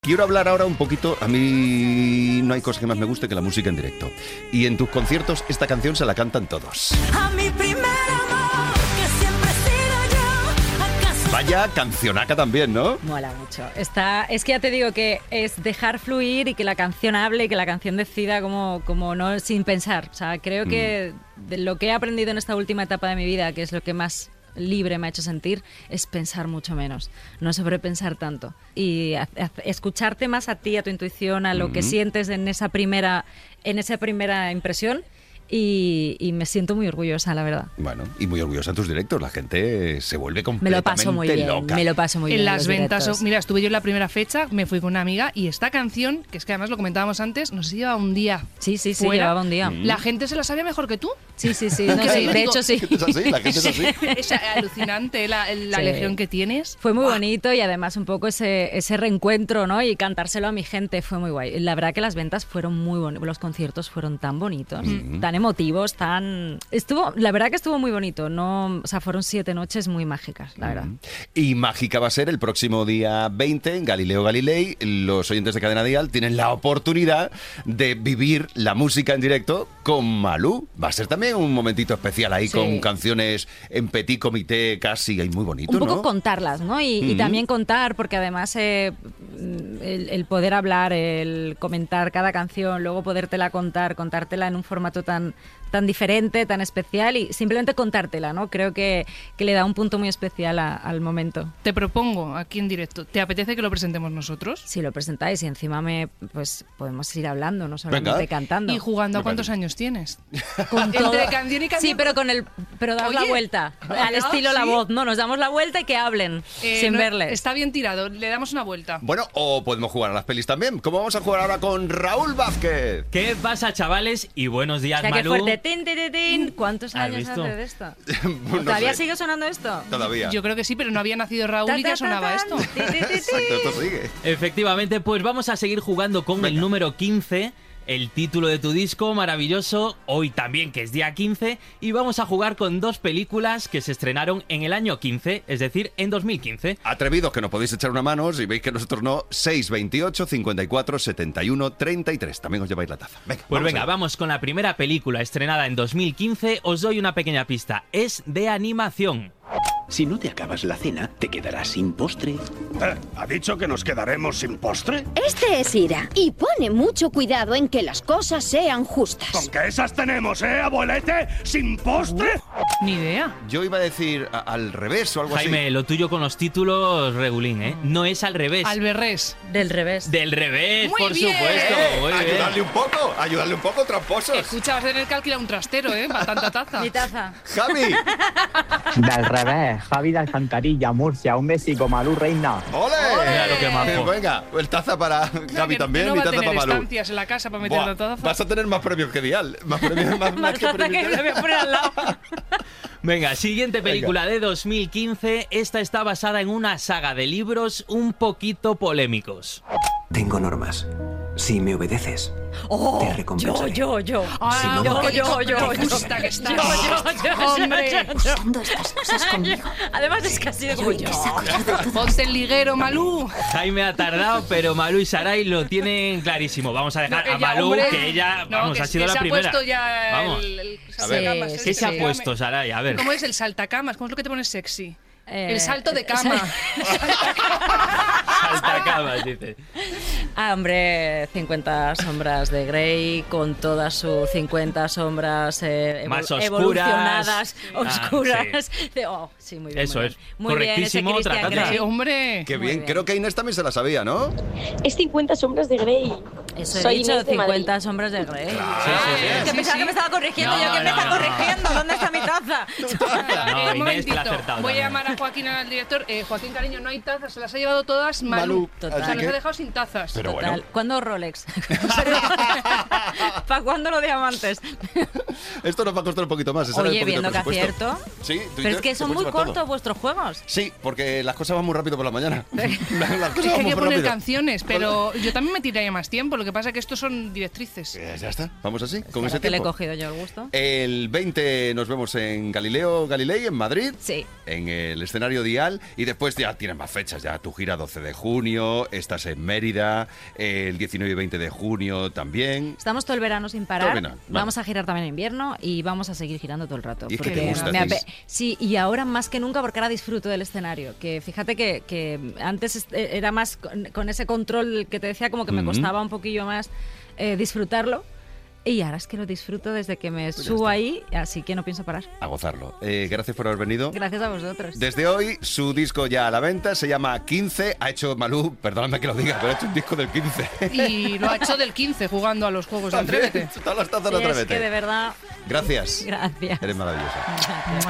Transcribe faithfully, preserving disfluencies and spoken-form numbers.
Quiero hablar ahora un poquito, a mí no hay cosa que más me guste que la música en directo. Y en tus conciertos esta canción se la cantan todos. A mi primer amor, que siempre he sido yo, ¿acaso? Vaya cancionaca también, ¿no? Mola mucho. Está, es que ya te digo que es dejar fluir y que la canción hable y que la canción decida como, como no sin pensar. O sea, creo que de lo que he aprendido en esta última etapa de mi vida, que es lo que más libre me ha hecho sentir, es pensar mucho menos, no sobrepensar tanto y a, a, escucharte más a ti, a tu intuición, a lo uh-huh. que sientes en esa primera, en esa primera impresión. Y, y me siento muy orgullosa, la verdad. Bueno, y muy orgullosa en tus directos. La gente se vuelve completamente me lo paso muy bien, loca. Me lo paso muy en bien. En las ventas, directos. Mira, estuve yo en la primera fecha, me fui con una amiga y esta canción, que es que además lo comentábamos antes, nos lleva un día. Sí, sí, sí, fuera. llevaba un día. ¿La gente se la sabía mejor que tú? Sí, sí, sí. No, sí de hecho, sí. Es así, la gente es así. Es alucinante la, la sí. legión que tienes. Fue muy bonito y además un poco ese, ese reencuentro, ¿no? Y cantárselo a mi gente fue muy guay. La verdad que las ventas fueron muy bonitas, los conciertos fueron tan bonitos, mm. tan emotivos, tan... Estuvo, la verdad que estuvo muy bonito, no, o sea, fueron siete noches muy mágicas, la verdad. Y mágica va a ser el próximo día veinte en Galileo Galilei. Los oyentes de Cadena Dial tienen la oportunidad de vivir la música en directo con Malú. Va a ser también un momentito especial ahí, sí. con canciones en petit comité casi, y muy bonito, un poco ¿no? contarlas, ¿no? Y, uh-huh. y también contar, porque además eh, el, el poder hablar, el comentar cada canción, luego podértela contar, contártela en un formato tan, tan diferente, tan especial y simplemente contártela, ¿no? Creo que, que le da un punto muy especial a, al momento. Te propongo aquí en directo, ¿te apetece que lo presentemos nosotros? Si lo presentáis y encima me, pues podemos ir hablando, no solamente Venga. cantando. ¿Y jugando a cuántos años tienes? Con todo... Entre canción y canción. Sí, pero con el pero dar la vuelta, al estilo ¿sí? La Voz, no, nos damos la vuelta y que hablen eh, sin no, verles. Está bien tirado, le damos una vuelta. Bueno, o podemos jugar a las pelis también. ¿Cómo vamos a jugar ahora con Raúl Vázquez? ¿Qué pasa, chavales? Y buenos días, o sea, Malú. Qué fuerte. Tin, tin, tin. ¿Cuántos años visto? hace de esto? no ¿Todavía sé. sigue sonando esto? Todavía. Yo creo que sí, pero no había nacido Raúl Ta, y ya ta, sonaba ta, esto. Exacto, esto sigue. Efectivamente, pues vamos a seguir jugando con Venga. el número quince, el título de tu disco maravilloso, hoy también que es día quince, y vamos a jugar con dos películas que se estrenaron en el año quince, es decir, en dos mil quince. Atrevidos que nos podéis echar una mano, si veis que nosotros no, seis veintiocho, cincuenta y cuatro, setenta y uno, treinta y tres. También os lleváis la taza. Venga, Pues vamos venga, allá. vamos con la primera película estrenada en dos mil quince. Os doy una pequeña pista, es de animación. Si no te acabas la cena, te quedarás sin postre. Eh, ¿Ha dicho que nos quedaremos sin postre? Este es Ira y pone mucho cuidado en que las cosas sean justas. Con que esas tenemos, ¿eh, abuelete? ¿Sin postre? Uh, ni idea. Yo iba a decir a- al revés o algo Jaime, así. lo tuyo con los títulos, regulín, ¿eh? No es al revés. Al berrés. Del revés. Del revés, Muy por bien. supuesto. Muy bien. Ayudarle un poco, ayudarle un poco, tramposos. Escucha, vas a tener que alquilar un trastero, ¿eh? Para tanta taza. Mi taza. Javi, Del revés, Javi de Alcantarilla, Murcia, un besico, Malú Reina. ¡ole! Mira lo que majo. Venga, el taza para Javi que, también que no y va a taza tener para Malú. estancias en la casa para meter Buah, la taza. vas a tener más premios que Dial. Más premios, más, más Más que taza que premios. le voy a poner al lado. Venga, siguiente película de dos mil quince. Esta está basada en una saga de libros un poquito polémicos. Tengo normas. Si me obedeces, Oh, te yo, recompensaré. yo, yo. Ah, Si no, yo, qué- yo, yo, qué yo. justa que está. Yo, yo, yo, Hombre. yo, yo, yo. Usando estas cosas conmigo. Además es que ha sido como yo. Te saco yo de todo. Ponte el liguero, Malú. Jaime ha tardado, pero Malú y Saray lo tienen clarísimo. Vamos a dejar No, a ella, Malú, hombre, que ella, no, vamos, que ha es sido que la se primera. ha puesto ya Vamos. el, el A ver. saltacamas, ¿Qué ese se ha que puesto, Saray? A ver. ¿Cómo es el saltacamas? ¿Cómo es lo que te pones sexy? Eh, el salto de cama. Saltacamas, dice. Ah, hombre, cincuenta sombras de Grey con todas sus cincuenta sombras eh, evol- Más oscuras. evolucionadas, Ah, oscuras. De- oh, sí, muy bien. Eso muy es. bien. Muy bien, ese Correctísimo, Christian Tracata. Grey. Sí, hombre. Qué Muy bien. bien. Creo que Inés también se la sabía, ¿no? Es cincuenta sombras de Grey. Eso he Soy dicho, Inés de cincuenta Madrid. sombras de Grey. Sí, sí, sí. Es que Sí, pensaba sí. que me estaba corrigiendo, No, yo que me no, está no, no. corrigiendo. ¿Dónde está mi taza? No, Eh, un Inés que la ha momentito. acertado Voy a también. llamar a Joaquín, al director. Eh, Joaquín, cariño, no hay tazas, se las ha llevado todas Malú. Malú, O sea, así nos que- ha dejado sin tazas. Pero Total. bueno, ¿Cuándo Rolex? ¿Para cuándo los diamantes? esto nos va a costar un poquito más. ese era el Oye, poquito viendo que presupuesto. acierto. Sí, tú y Pero yo es que te son puedes muy llevar todo. cortos vuestros juegos. Sí, porque las cosas van muy rápido por la mañana. Las cosas Es que van hay muy que poner rápido. canciones, pero yo también me tiraría más tiempo. lo que pasa es que estos son directrices. Eh, ya está, vamos así, con Claro ese que le he tiempo. cogido yo el gusto. El veinte nos vemos en Galileo Galilei, en Madrid. Sí. En el escenario Dial. Y después ya tienes más fechas. Ya tu gira doce de junio. Estás en Mérida. El diecinueve y veinte de junio también. Estamos todo el verano sin parar. Todo el verano, vale. Vamos a girar también en invierno y vamos a seguir girando todo el rato. Y es que porque te gusta, me Cis. ape- Sí, y ahora más que nunca porque ahora disfruto del escenario. Que fíjate que, que antes est- era más con, con ese control que te decía, como que me Ujú. costaba un poquillo más eh, disfrutarlo. Y ahora es que lo disfruto desde que me Pues ya subo está. ahí, así que no pienso parar. A gozarlo. Eh, gracias por haber venido. Gracias a vosotros. Desde hoy, su disco ya a la venta, se llama quince. Ha hecho Malú, perdóname que lo diga, pero ha hecho un disco del quince. Y lo ha hecho del quince jugando a los juegos de Atrévete. Todas las tazas de Sí, es Atrévete. que de verdad, Gracias. gracias. Eres maravillosa. Gracias.